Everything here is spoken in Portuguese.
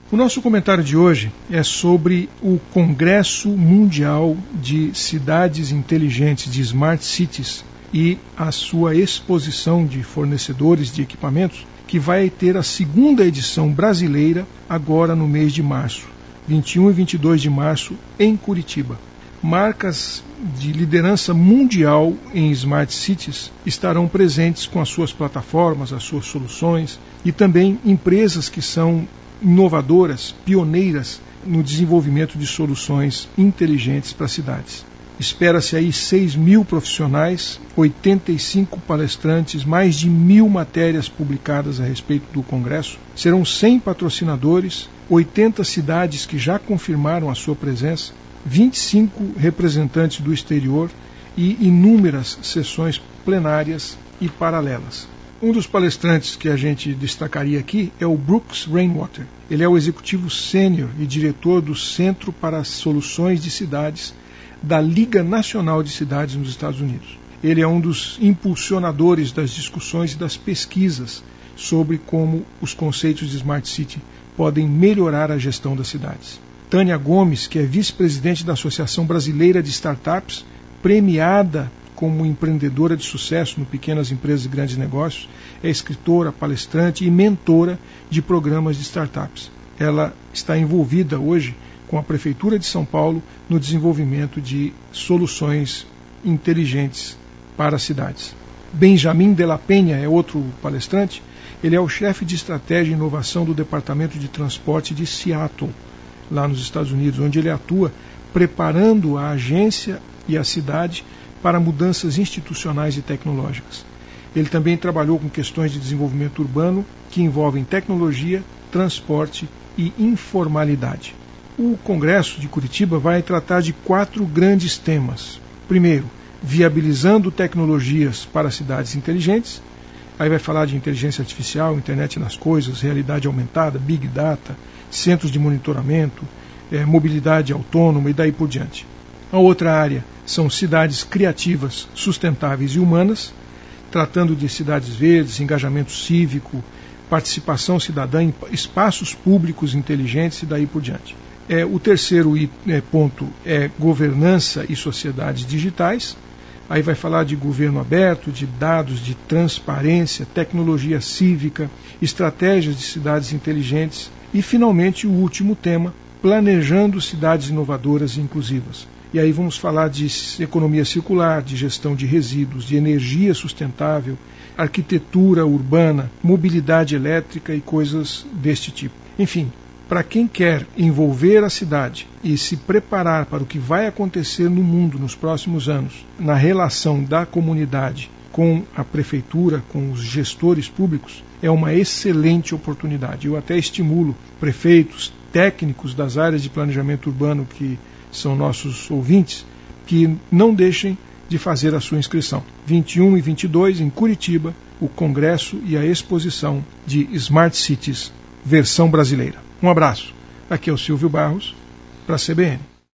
O nosso comentário de hoje é sobre o Congresso Mundial de Cidades Inteligentes, de Smart Cities, e a sua exposição de fornecedores de equipamentos, que vai ter a segunda edição brasileira agora no mês de março, 21 e 22 de março, em Curitiba. Marcas de liderança mundial em Smart Cities estarão presentes com as suas plataformas, as suas soluções, e também empresas que são inovadoras, pioneiras no desenvolvimento de soluções inteligentes para cidades. Espera-se aí 6.000 profissionais, 85 palestrantes, mais de 1.000 matérias publicadas a respeito do Congresso. Serão 100 patrocinadores, 80 cidades que já confirmaram a sua presença, 25 representantes do exterior e inúmeras sessões plenárias e paralelas. Um dos palestrantes que a gente destacaria aqui é o Brooks Rainwater. Ele é o executivo sênior e diretor do Centro para Soluções de Cidades da Liga Nacional de Cidades nos Estados Unidos. Ele é um dos impulsionadores das discussões e das pesquisas sobre como os conceitos de Smart City podem melhorar a gestão das cidades. Tânia Gomes, que é vice-presidente da Associação Brasileira de Startups, premiada como empreendedora de sucesso no Pequenas Empresas e Grandes Negócios, é escritora, palestrante e mentora de programas de startups. Ela está envolvida hoje com a Prefeitura de São Paulo no desenvolvimento de soluções inteligentes para as cidades. Benjamin de la Penha é outro palestrante. Ele é o chefe de estratégia e inovação do Departamento de Transporte de Seattle, lá nos Estados Unidos, onde ele atua preparando a agência e a cidade para mudanças institucionais e tecnológicas. Ele também trabalhou com questões de desenvolvimento urbano que envolvem tecnologia, transporte e informalidade. O Congresso de Curitiba vai tratar de 4 grandes temas. Primeiro, viabilizando tecnologias para cidades inteligentes. Aí vai falar de inteligência artificial, internet das coisas, realidade aumentada, big data, centros de monitoramento, mobilidade autônoma e daí por diante. A outra área são cidades criativas, sustentáveis e humanas, tratando de cidades verdes, engajamento cívico, participação cidadã em espaços públicos inteligentes e daí por diante. O terceiro ponto é governança e sociedades digitais. Aí vai falar de governo aberto, de dados, de transparência, tecnologia cívica, estratégias de cidades inteligentes e, finalmente, o último tema, planejando cidades inovadoras e inclusivas. E aí vamos falar de economia circular, de gestão de resíduos, de energia sustentável, arquitetura urbana, mobilidade elétrica e coisas deste tipo. Enfim, para quem quer envolver a cidade e se preparar para o que vai acontecer no mundo nos próximos anos, na relação da comunidade com a prefeitura, com os gestores públicos, é uma excelente oportunidade. Eu até estimulo prefeitos, técnicos das áreas de planejamento urbano que são nossos ouvintes, que não deixem de fazer a sua inscrição. 21 e 22 em Curitiba, o Congresso e a exposição de Smart Cities, versão brasileira. Um abraço. Aqui é o Silvio Barros, para a CBN.